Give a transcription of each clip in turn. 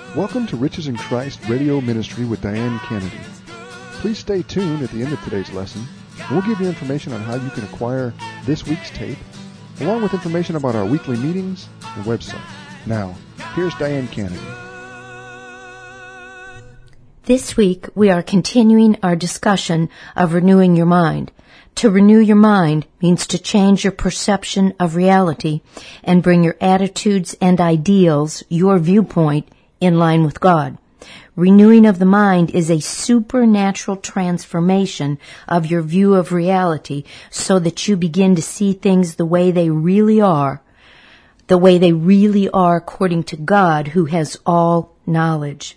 Welcome to Riches in Christ Radio Ministry with Diane Kennedy. Please stay tuned at the end of today's lesson. We'll give you information on how you can acquire this week's tape, along with information about our weekly meetings and website. Now, here's Diane Kennedy. This week, we are continuing our discussion of renewing your mind. To renew your mind means to change your perception of reality and bring your attitudes and ideals, your viewpoint, in line with God. Renewing of the mind is a supernatural transformation of your view of reality so that you begin to see things the way they really are according to God who has all knowledge.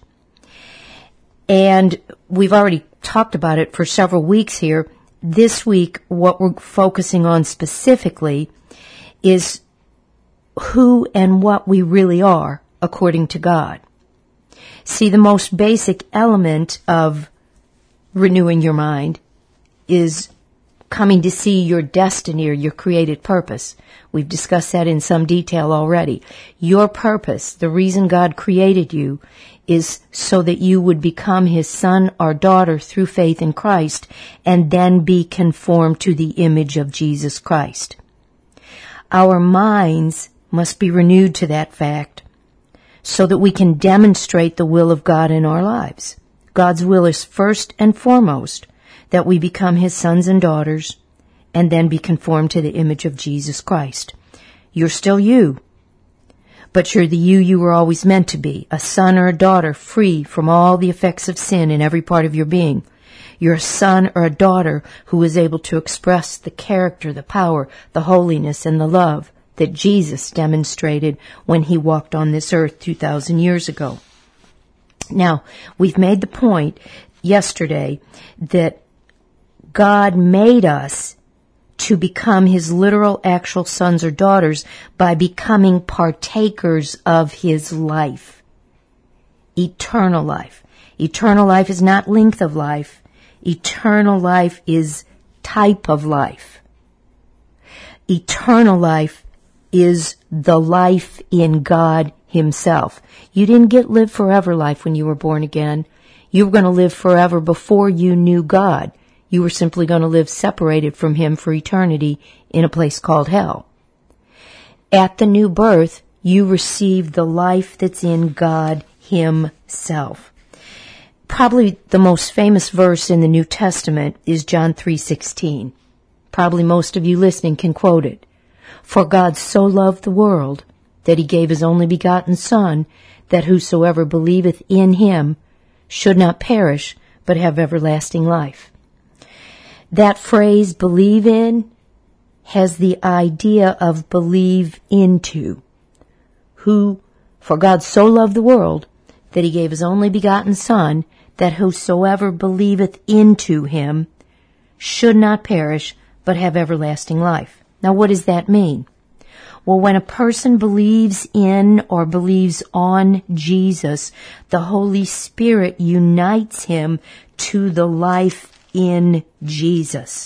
And we've already talked about it for several weeks here. This week, what we're focusing on specifically is who and what we really are according to God. See, the most basic element of renewing your mind is coming to see your destiny or your created purpose. We've discussed that in some detail already. Your purpose, the reason God created you, is so that you would become His son or daughter through faith in Christ and then be conformed to the image of Jesus Christ. Our minds must be renewed to that fact so that we can demonstrate the will of God in our lives. God's will is first and foremost that we become His sons and daughters and then be conformed to the image of Jesus Christ. You're still you, but you're the you were always meant to be, a son or a daughter free from all the effects of sin in every part of your being. You're a son or a daughter who is able to express the character, the power, the holiness, and the love that Jesus demonstrated when He walked on this earth 2,000 years ago. Now, we've made the point yesterday that God made us to become His literal, actual sons or daughters by becoming partakers of His life. Eternal life. Eternal life is not length of life. Eternal life is type of life. Eternal life is the life in God Himself. You didn't live forever life when you were born again. You were going to live forever before you knew God. You were simply going to live separated from Him for eternity in a place called hell. At the new birth, you receive the life that's in God Himself. Probably the most famous verse in the New Testament is John 3:16. Probably most of you listening can quote it. For God so loved the world that He gave His only begotten Son, that whosoever believeth in Him should not perish, but have everlasting life. That phrase, believe in, has the idea of believe into. For God so loved the world that He gave His only begotten Son, that whosoever believeth into Him should not perish, but have everlasting life. Now, what does that mean? Well, when a person believes in or believes on Jesus, the Holy Spirit unites him to the life in Jesus.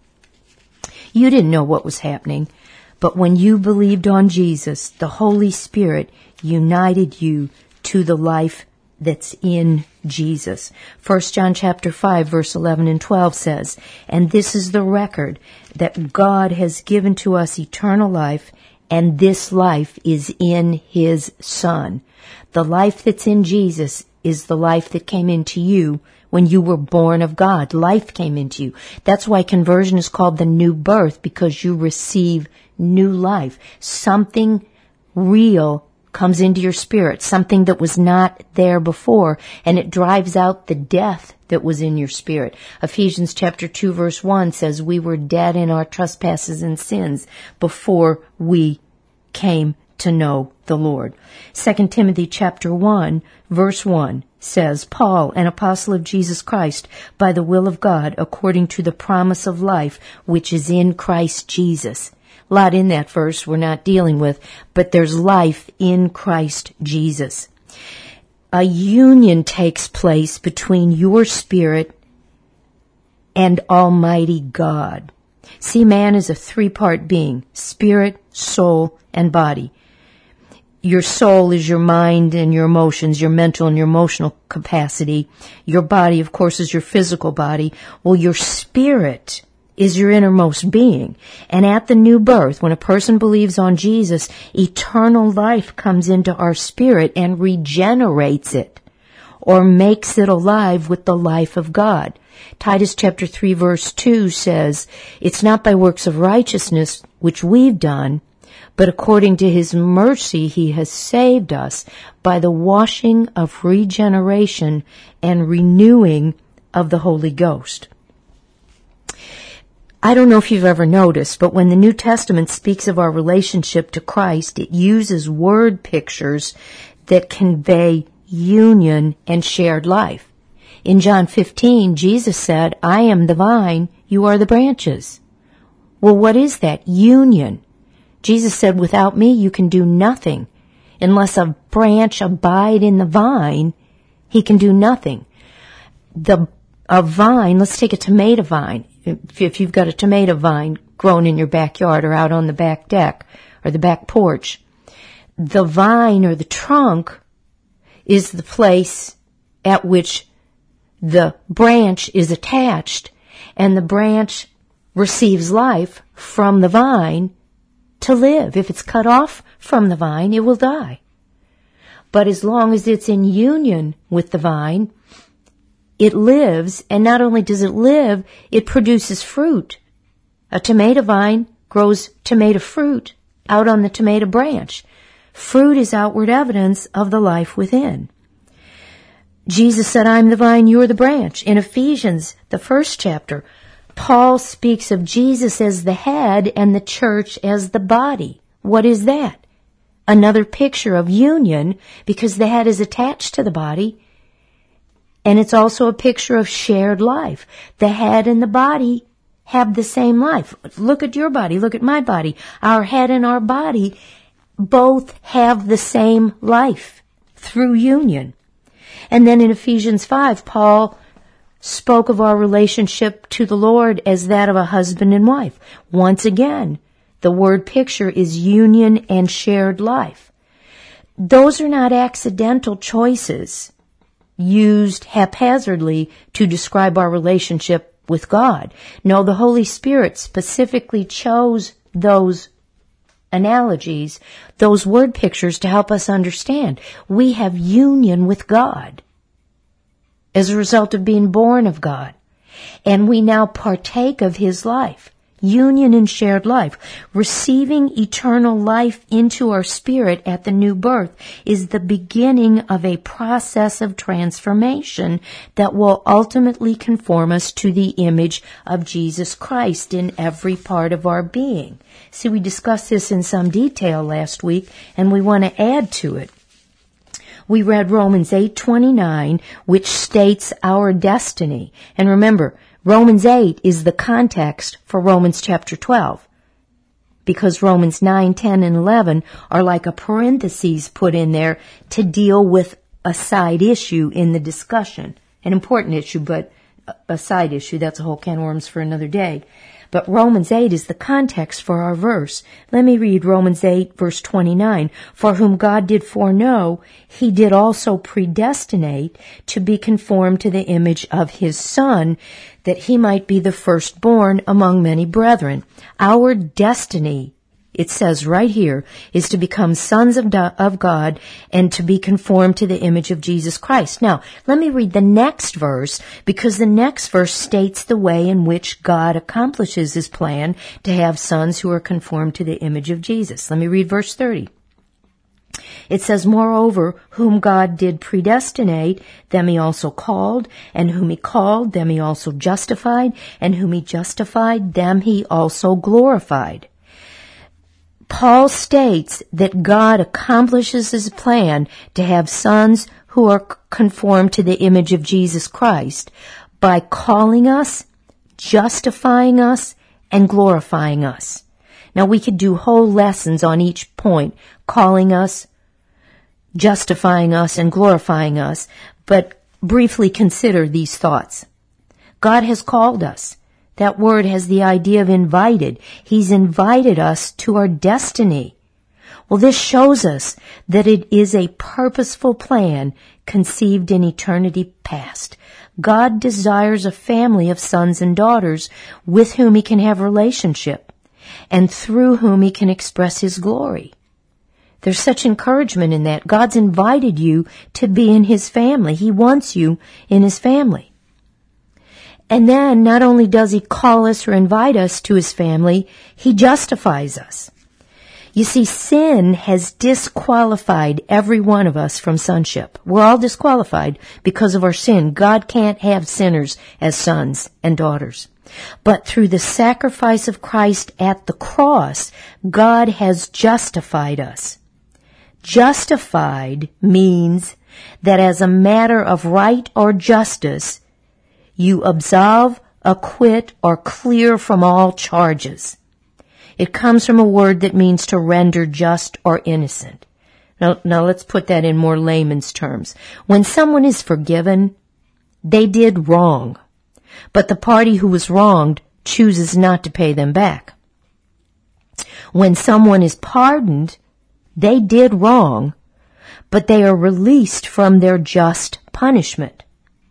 You didn't know what was happening, but when you believed on Jesus, the Holy Spirit united you to the life that's in Jesus. 1 John chapter 5 verse 11 and 12 says, and this is the record that God has given to us eternal life, and this life is in His Son. The life that's in Jesus is the life that came into you when you were born of God. Life came into you. That's why conversion is called the new birth, because you receive new life. Something real comes into your spirit, something that was not there before, and it drives out the death that was in your spirit. Ephesians chapter 2 verse 1 says we were dead in our trespasses and sins before we came to know the Lord. 2 Timothy chapter 1 verse 1 says, Paul, an apostle of Jesus Christ, by the will of God, according to the promise of life which is in Christ Jesus. A lot in that verse we're not dealing with, but there's life in Christ Jesus. A union takes place between your spirit and Almighty God. See, man is a three-part being, spirit, soul, and body. Your soul is your mind and your emotions, your mental and your emotional capacity. Your body, of course, is your physical body. Well, your spirit is your innermost being. And at the new birth, when a person believes on Jesus, eternal life comes into our spirit and regenerates it, or makes it alive with the life of God. Titus chapter 3 verse 2 says, "It's not by works of righteousness which we've done, but according to his mercy he has saved us by the washing of regeneration and renewing of the Holy Ghost." I don't know if you've ever noticed, but when the New Testament speaks of our relationship to Christ, it uses word pictures that convey union and shared life. In John 15, Jesus said, "I am the vine, you are the branches." Well, what is that? Union. Jesus said, "Without me you can do nothing. Unless a branch abide in the vine, he can do nothing." A vine, let's take a tomato vine. If you've got a tomato vine grown in your backyard or out on the back deck or the back porch, the vine or the trunk is the place at which the branch is attached, and the branch receives life from the vine to live. If it's cut off from the vine, it will die. But as long as it's in union with the vine, it lives, and not only does it live, it produces fruit. A tomato vine grows tomato fruit out on the tomato branch. Fruit is outward evidence of the life within. Jesus said, "I'm the vine, you're the branch." In Ephesians, the 1st chapter, Paul speaks of Jesus as the head and the church as the body. What is that? Another picture of union, because the head is attached to the body, and it's also a picture of shared life. The head and the body have the same life. Look at your body, look at my body. Our head and our body both have the same life through union. And then in Ephesians 5, Paul spoke of our relationship to the Lord as that of a husband and wife. Once again, the word picture is union and shared life. Those are not accidental choices used haphazardly to describe our relationship with God. No, the Holy Spirit specifically chose those analogies, those word pictures, to help us understand we have union with God as a result of being born of God, and we now partake of his life. Union and shared life. Receiving eternal life into our spirit at the new birth is the beginning of a process of transformation that will ultimately conform us to the image of Jesus Christ in every part of our being. See, we discussed this in some detail last week, and we want to add to it. We read Romans 8:29, which states our destiny. And remember, Romans 8 is the context for Romans chapter 12, because Romans 9, 10, and 11 are like a parenthesis put in there to deal with a side issue in the discussion. An important issue, but a side issue. That's a whole can of worms for another day. But Romans 8 is the context for our verse. Let me read Romans 8, verse 29. "For whom God did foreknow, he did also predestinate to be conformed to the image of his Son, that he might be the firstborn among many brethren." Our destiny, it says right here, is to become sons of God and to be conformed to the image of Jesus Christ. Now, let me read the next verse, because the next verse states the way in which God accomplishes his plan to have sons who are conformed to the image of Jesus. Let me read verse 30. It says, "Moreover, whom God did predestinate, them he also called, and whom he called, them he also justified, and whom he justified, them he also glorified." Paul states that God accomplishes his plan to have sons who are conformed to the image of Jesus Christ by calling us, justifying us, and glorifying us. Now, we could do whole lessons on each point, calling us, justifying us, and glorifying us, but briefly consider these thoughts. God has called us. That word has the idea of invited. He's invited us to our destiny. Well, this shows us that it is a purposeful plan conceived in eternity past. God desires a family of sons and daughters with whom he can have relationship and through whom he can express his glory. There's such encouragement in that. God's invited you to be in his family. He wants you in his family. And then not only does he call us or invite us to his family, he justifies us. You see, sin has disqualified every one of us from sonship. We're all disqualified because of our sin. God can't have sinners as sons and daughters. But through the sacrifice of Christ at the cross, God has justified us. Justified means that as a matter of right or justice, you absolve, acquit, or clear from all charges. It comes from a word that means to render just or innocent. Now let's put that in more layman's terms. When someone is forgiven, they did wrong, but the party who was wronged chooses not to pay them back. When someone is pardoned, they did wrong, but they are released from their just punishment.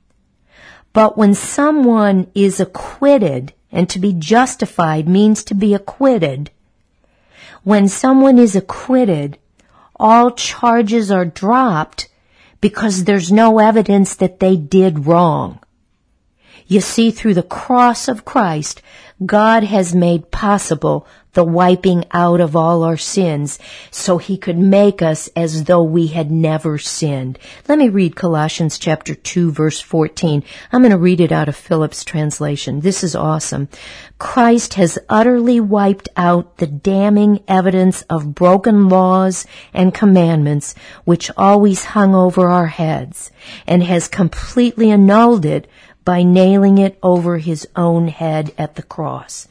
But when someone is acquitted, and to be justified means to be acquitted, when someone is acquitted, all charges are dropped because there's no evidence that they did wrong. You see, through the cross of Christ, God has made possible the wiping out of all our sins so he could make us as though we had never sinned. Let me read Colossians chapter 2, verse 14. I'm going to read it out of Phillips' translation. This is awesome. Christ has utterly wiped out the damning evidence of broken laws and commandments which always hung over our heads, and has completely annulled it by nailing it over his own head at the cross.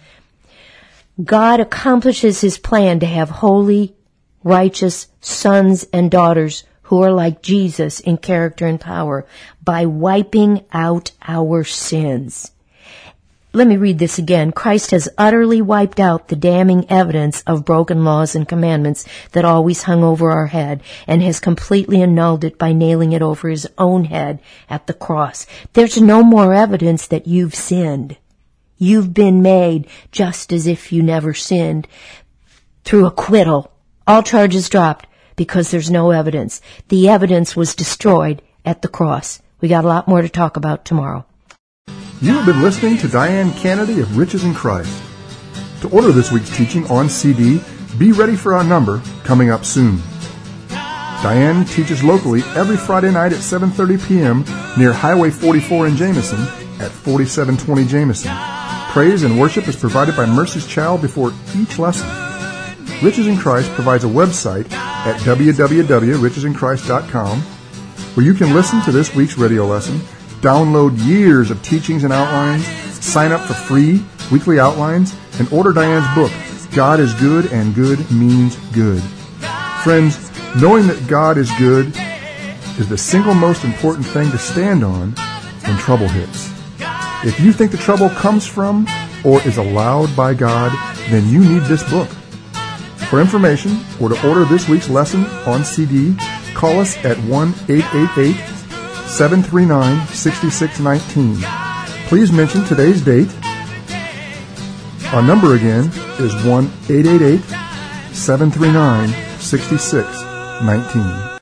God accomplishes his plan to have holy, righteous sons and daughters who are like Jesus in character and power by wiping out our sins. Let me read this again. Christ has utterly wiped out the damning evidence of broken laws and commandments that always hung over our head, and has completely annulled it by nailing it over his own head at the cross. There's no more evidence that you've sinned. You've been made just as if you never sinned through acquittal. All charges dropped because there's no evidence. The evidence was destroyed at the cross. We got a lot more to talk about tomorrow. You have been listening to Diane Kennedy of Riches in Christ. To order this week's teaching on CD, be ready for our number coming up soon. Diane teaches locally every Friday night at 7:30 p.m. near Highway 44 in Jameson at 4720 Jameson. Praise and worship is provided by Mercy's Child before each lesson. Riches in Christ provides a website at www.richesinChrist.com where you can listen to this week's radio lesson, download years of teachings and outlines, sign up for free weekly outlines, and order Diane's book, God is Good and Good Means Good. Friends, knowing that God is good is the single most important thing to stand on when trouble hits. If you think the trouble comes from or is allowed by God, then you need this book. For information or to order this week's lesson on CD, call us at 1-888-739-6619. Please mention today's date. Our number again is 1-888-739-6619.